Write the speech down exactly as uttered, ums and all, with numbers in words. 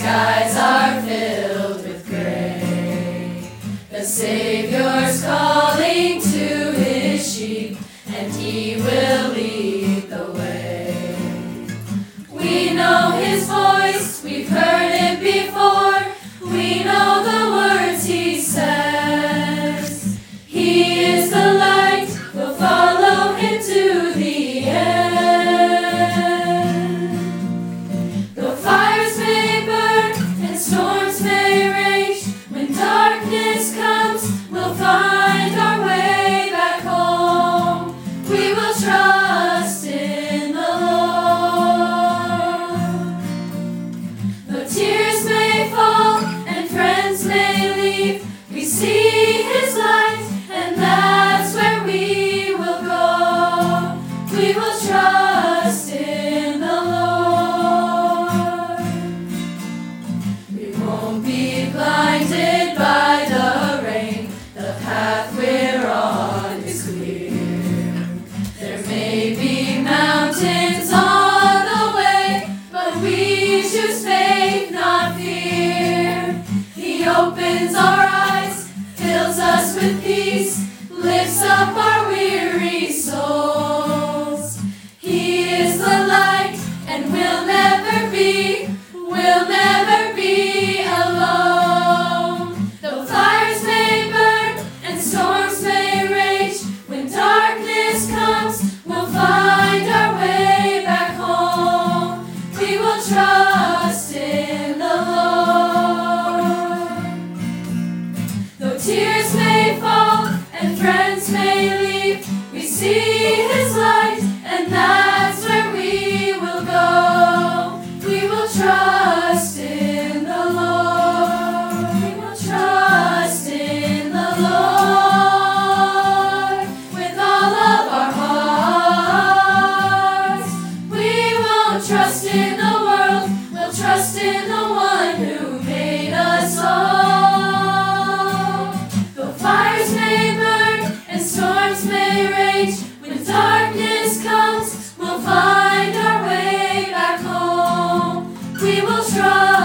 skies are filled with gray. The Savior's calling to his sheep, and he will lead the way. We know his voice, we've heard it before. We know the words he says. He is the light, we'll follow him to the end. Though fires may burn and storms may rage, when darkness comes, we'll find our way back home. We will trust in the Lord. Though tears may fall and friends may leave, we see his light, and that's where we will go. We will trust in the Lord. We won't be blinded by the rain. The path we're on is clear. There may be mountains on the way, but we choose faith, not fear. He opens our eyes, fills us with peace, lifts up our weary souls. He is the light, and we'll never be, we'll never be alone. Though fires may burn and storms may rage, when darkness comes, we'll find our way back home. We will trust in the Lord. Though tears may fall and friends may leave, we see his light, and that's where we will go. We will trust in the Lord. We will trust in the Lord with all of our hearts. We won't trust in the world, we'll trust in the one who made us all. Though fires may burn and storms may rage, when darkness comes, we'll find our way back home. We will trust